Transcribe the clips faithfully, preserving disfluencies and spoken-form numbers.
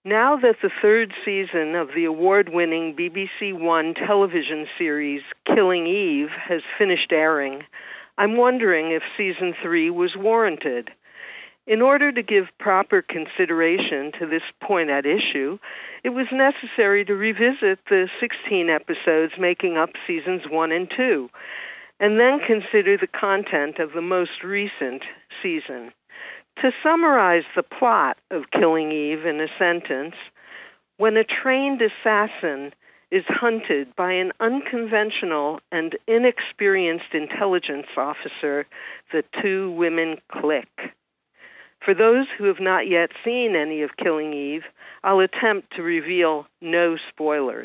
Now that the third season of the award-winning B B C One television series Killing Eve has finished airing, I'm wondering if season three was warranted. In order to give proper consideration to this point at issue, it was necessary to revisit the sixteen episodes making up seasons one and two, and then consider the content of the most recent season. To summarize the plot of Killing Eve in a sentence, when a trained assassin is hunted by an unconventional and inexperienced intelligence officer, the two women click. For those who have not yet seen any of Killing Eve, I'll attempt to reveal no spoilers.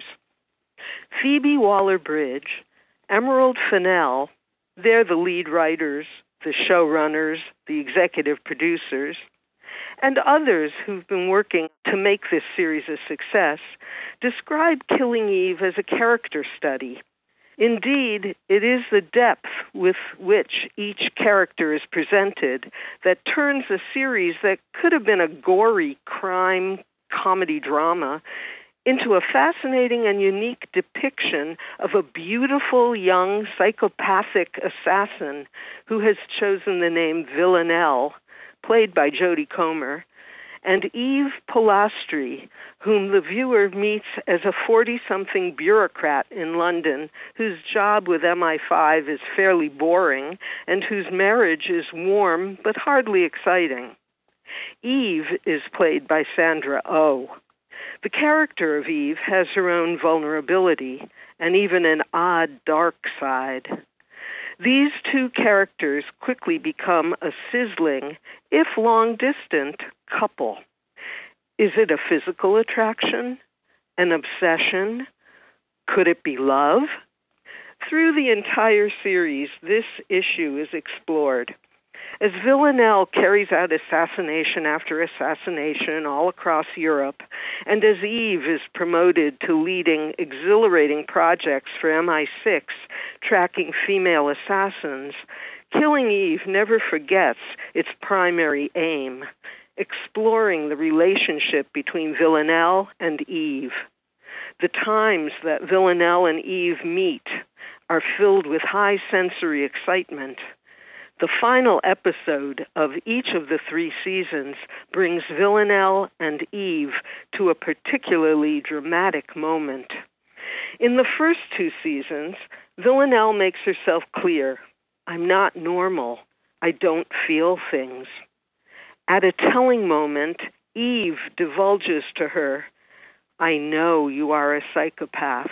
Phoebe Waller-Bridge, Emerald Fennell, they're the lead writers, the showrunners, the executive producers, and others who've been working to make this series a success, describe Killing Eve as a character study. Indeed, it is the depth with which each character is presented that turns a series that could have been a gory crime comedy drama into a fascinating and unique depiction of a beautiful young psychopathic assassin who has chosen the name Villanelle, played by Jodie Comer, and Eve Polastri, whom the viewer meets as a forty-something bureaucrat in London whose job with M I five is fairly boring and whose marriage is warm but hardly exciting. Eve is played by Sandra Oh. The character of Eve has her own vulnerability and even an odd dark side. These two characters quickly become a sizzling, if long-distant, couple. Is it a physical attraction? An obsession? Could it be love? Through the entire series, this issue is explored. As Villanelle carries out assassination after assassination all across Europe, and as Eve is promoted to leading exhilarating projects for M I six, tracking female assassins, Killing Eve never forgets its primary aim, exploring the relationship between Villanelle and Eve. The times that Villanelle and Eve meet are filled with high sensory excitement. The final episode of each of the three seasons brings Villanelle and Eve to a particularly dramatic moment. In the first two seasons, Villanelle makes herself clear, I'm not normal. I don't feel things. At a telling moment, Eve divulges to her, I know you are a psychopath.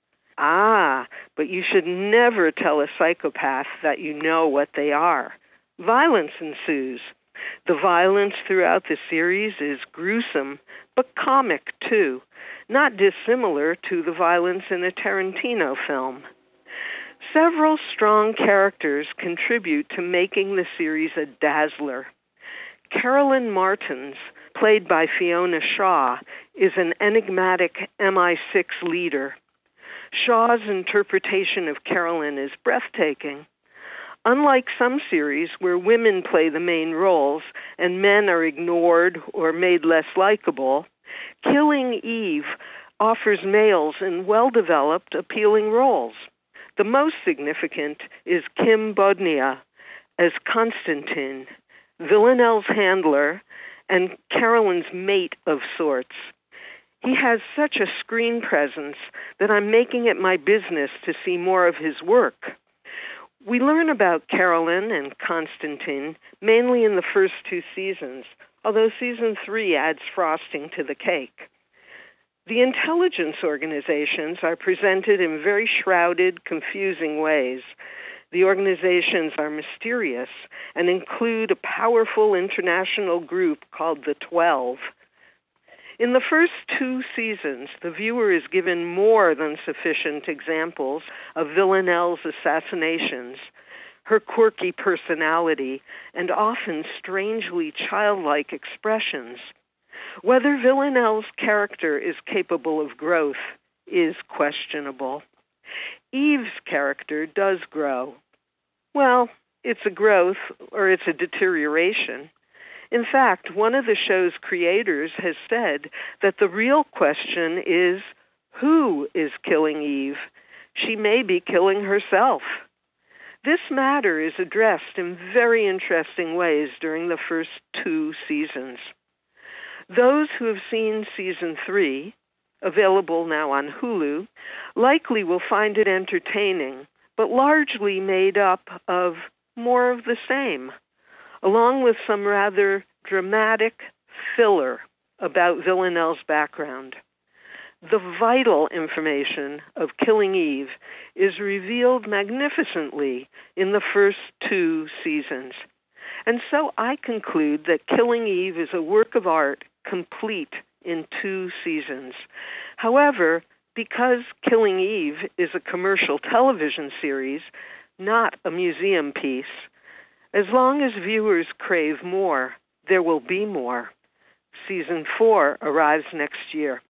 Ah, but you should never tell a psychopath that you know what they are. Violence ensues. The violence throughout the series is gruesome, but comic too, not dissimilar to the violence in a Tarantino film. Several strong characters contribute to making the series a dazzler. Carolyn Martins, played by Fiona Shaw, is an enigmatic M I six leader. Shaw's interpretation of Carolyn is breathtaking. Unlike some series where women play the main roles and men are ignored or made less likable, Killing Eve offers males in well-developed, appealing roles. The most significant is Kim Bodnia as Constantine, Villanelle's handler and Carolyn's mate of sorts. He has such a screen presence that I'm making it my business to see more of his work. We learn about Carolyn and Constantine mainly in the first two seasons, although season three adds frosting to the cake. The intelligence organizations are presented in very shrouded, confusing ways. The organizations are mysterious and include a powerful international group called the Twelve. In the first two seasons, the viewer is given more than sufficient examples of Villanelle's assassinations, her quirky personality, and often strangely childlike expressions. Whether Villanelle's character is capable of growth is questionable. Eve's character does grow. Well, it's a growth or it's a deterioration. In fact, one of the show's creators has said that the real question is, who is killing Eve? She may be killing herself. This matter is addressed in very interesting ways during the first two seasons. Those who have seen season three, available now on Hulu, likely will find it entertaining, but largely made up of more of the same, along with some rather dramatic filler about Villanelle's background. The vital information of Killing Eve is revealed magnificently in the first two seasons. And so I conclude that Killing Eve is a work of art complete in two seasons. However, because Killing Eve is a commercial television series, not a museum piece, as long as viewers crave more, there will be more. Season four arrives next year.